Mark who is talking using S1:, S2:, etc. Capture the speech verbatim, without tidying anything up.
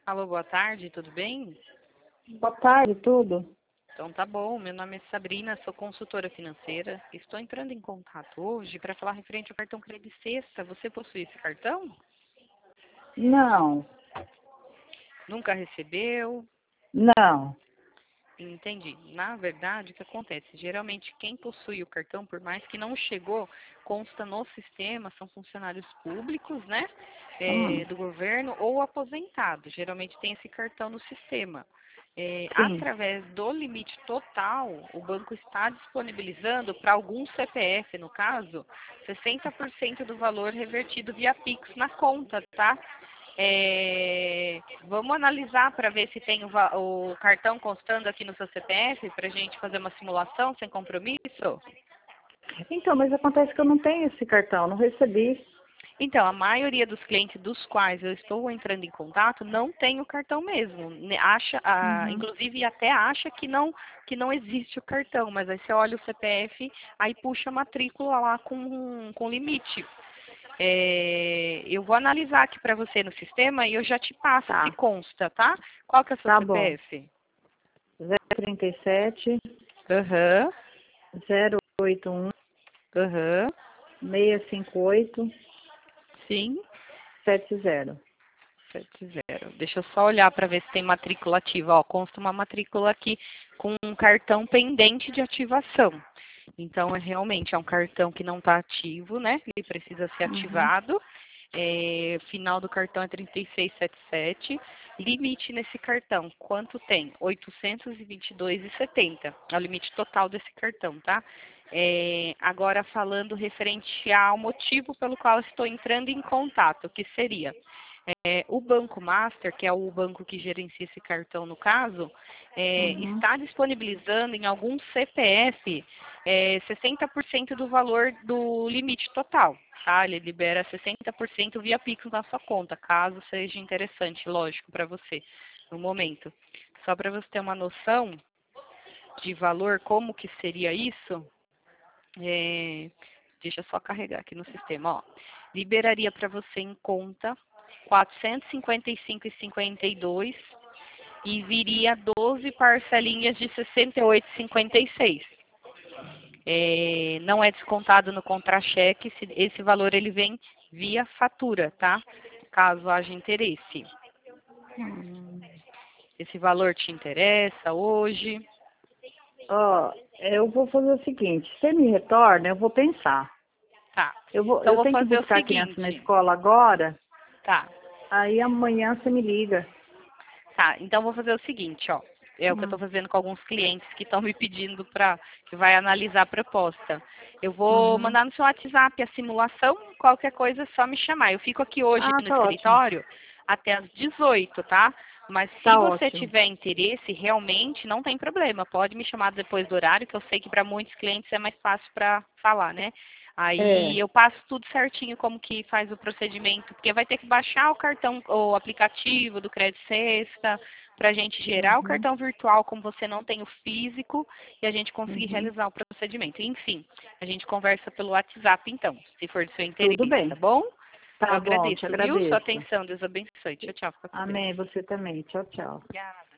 S1: Alô, boa tarde, tudo bem?
S2: Boa tarde, tudo?
S1: Então tá bom, meu nome é Sabrina, sou consultora financeira. Estou entrando em contato hoje para falar referente ao cartão Crédito Sexta. Você possui esse cartão?
S2: Não,
S1: Nunca recebeu?
S2: não.
S1: Entendi. Na verdade, o que acontece? Geralmente, quem possui o cartão, por mais que não chegou, consta no sistema, são funcionários públicos, né? É,
S2: Hum,
S1: do governo ou aposentados. Geralmente tem esse cartão no sistema. É,
S2: sim,
S1: através do limite total, o banco está disponibilizando para algum C P F, no caso, sessenta por cento do valor revertido via Pix na conta, tá? É, vamos analisar para ver se tem o, va- o cartão constando aqui no seu C P F para a gente fazer uma simulação sem compromisso?
S2: então, mas acontece que eu não tenho esse cartão, não recebi.
S1: Então, a maioria dos clientes dos quais eu estou entrando em contato não tem o cartão mesmo. Ne- Acha, ah,
S2: Uhum.
S1: inclusive até acha que não, que não existe o cartão, mas aí você olha o C P F, aí puxa a matrícula lá com, com limite. É, eu vou analisar aqui para você no sistema e eu já te passo se
S2: Tá,
S1: consta, tá? Qual que é o seu
S2: tá bom.
S1: C P F?
S2: zero trinta e sete,
S1: Aham,
S2: zero oito um,
S1: aham,
S2: seis cinco oito,
S1: sim,
S2: sete zero.
S1: sete zero. Deixa eu só olhar para ver se tem matrícula ativa. Ó, consta uma matrícula aqui com um cartão pendente de ativação. Então, é realmente é um cartão que não está ativo, né? Ele precisa ser
S2: Uhum.
S1: ativado. É, final do cartão é trinta e seis setenta e sete. Limite nesse cartão, quanto tem? oitocentos e vinte e dois reais e setenta centavos. É o limite total desse cartão, tá? É, agora, falando referente ao motivo pelo qual estou entrando em contato, que seria é, o Banco Master, que é o banco que gerencia esse cartão no caso, é,
S2: Uhum.
S1: está disponibilizando em algum C P F é, sessenta por cento do valor do limite total, tá? Ele libera sessenta por cento via Pix na sua conta, caso seja interessante, lógico, para você no momento. Só para você ter uma noção de valor, como que seria isso, é, deixa eu só carregar aqui no sistema, ó. Liberaria para você em conta quatrocentos e cinquenta e cinco reais e cinquenta e dois centavos e viria doze parcelinhas de sessenta e oito reais e cinquenta e seis centavos. É, não é descontado no contra-cheque, esse, esse valor ele vem via fatura, tá? Caso haja interesse.
S2: Hum.
S1: Esse valor te interessa hoje?
S2: Ó, eu vou fazer o seguinte, você me retorna, eu vou pensar.
S1: Tá.
S2: Eu vou,
S1: Então
S2: eu
S1: vou
S2: tenho que
S1: fazer o
S2: buscar a criança na
S1: seguinte.
S2: escola agora,
S1: Tá.
S2: aí amanhã você me liga.
S1: Tá, então vou fazer o seguinte, ó. É o que eu
S2: Hum.
S1: estou fazendo com alguns clientes que estão me pedindo para que vai analisar a proposta. Eu vou
S2: Uhum.
S1: mandar no seu WhatsApp a simulação, qualquer coisa é só me chamar. Eu fico aqui hoje
S2: Ah,
S1: no
S2: tá ótimo.
S1: escritório até às dezoito, tá? Mas se
S2: Tá
S1: você
S2: ótimo.
S1: tiver interesse, realmente não tem problema. Pode me chamar depois do horário, que eu sei que para muitos clientes é mais fácil para falar, né? Aí
S2: É.
S1: eu passo tudo certinho como que faz o procedimento, porque vai ter que baixar o cartão, o aplicativo do Crédito Sexta, para a gente gerar o
S2: Uhum.
S1: cartão virtual como você não tem o físico e a gente conseguir
S2: Uhum.
S1: realizar o procedimento. Enfim, a gente conversa pelo WhatsApp então, se for do seu
S2: Tudo
S1: interesse, tá
S2: bem.
S1: bom? Eu
S2: Tá bom, te
S1: agradeço, viu? Sua
S2: agradeço.
S1: atenção. Deus abençoe. Tchau, tchau. Fica com Deus.
S2: Amém. Você também. Tchau, tchau.
S1: Obrigada.